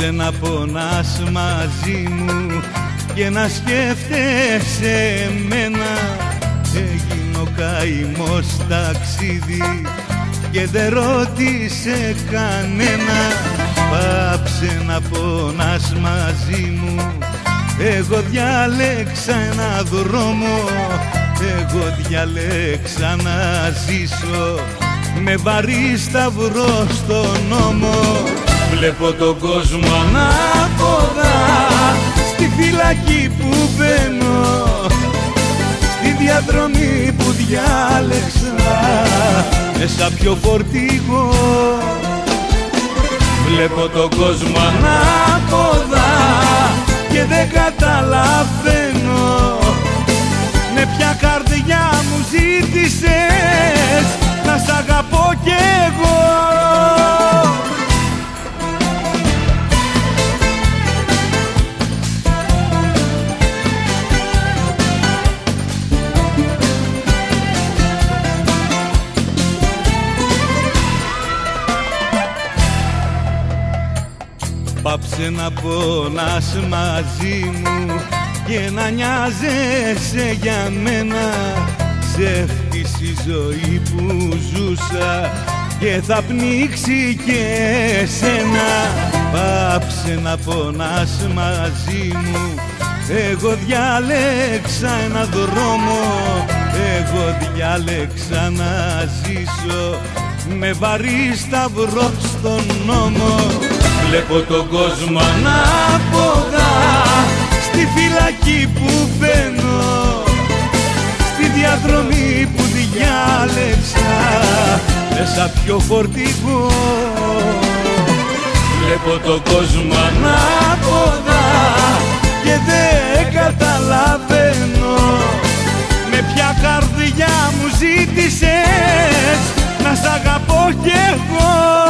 Πάψε να πονάς μαζί μου και να σκέφτεσαι εμένα. Έγινε ο καημός ταξίδι και δεν ρώτησε κανένα. Πάψε να πονάς μαζί μου, εγώ διάλεξα ένα δρόμο. Εγώ διάλεξα να ζήσω με βαρύ σταυρό στον νόμο. Βλέπω τον κόσμο ανάποδα στη φυλακή που μπαίνω, στη διαδρομή που διάλεξα μέσα πιο φορτηγό. Βλέπω τον κόσμο ανάποδα και δεν καταλαβαίνω με ποια καρδιά μου ζήτησες να σ' αγαπώ κι εγώ. Πάψε να πονάς μαζί μου και να νοιάζεσαι για μένα. Ψεύτης η ζωή που ζούσα και θα πνίξει και εσένα. Πάψε να πονάς μαζί μου, εγώ διάλεξα ένα δρόμο. Εγώ διάλεξα να ζήσω με βαρύ σταυρό στον νόμο. Βλέπω τον κόσμο ανάποδα στη φυλακή που μπαίνω, στη διαδρομή που διάλεξα μέσα πιο φορτηγό. Βλέπω τον κόσμο ανάποδα και δεν καταλαβαίνω με ποια καρδιά μου ζήτησες να σ' αγαπώ κι εγώ.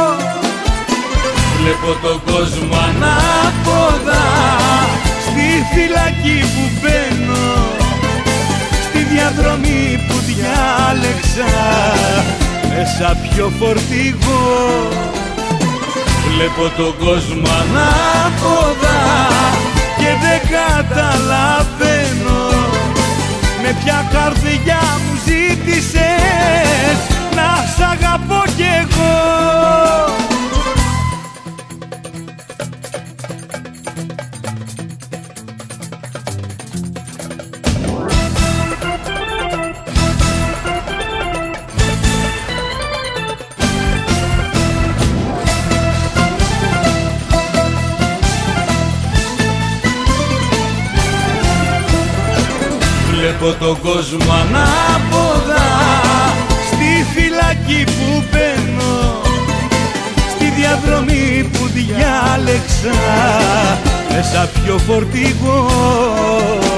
Βλέπω τον κόσμο ανάποδα στη φυλακή που μπαίνω, στη διαδρομή που διάλεξα μέσα πιο φορτηγό. Βλέπω τον κόσμο ανάποδα και δεν καταλαβαίνω με ποια καρδιά μου ζήτησες να σ' αγαπώ κι εγώ. Βλέπω τον κόσμο ανάποδα στη φυλακή που μπαίνω, στη διαδρομή που διάλεξα μέσα πιο φορτηγό.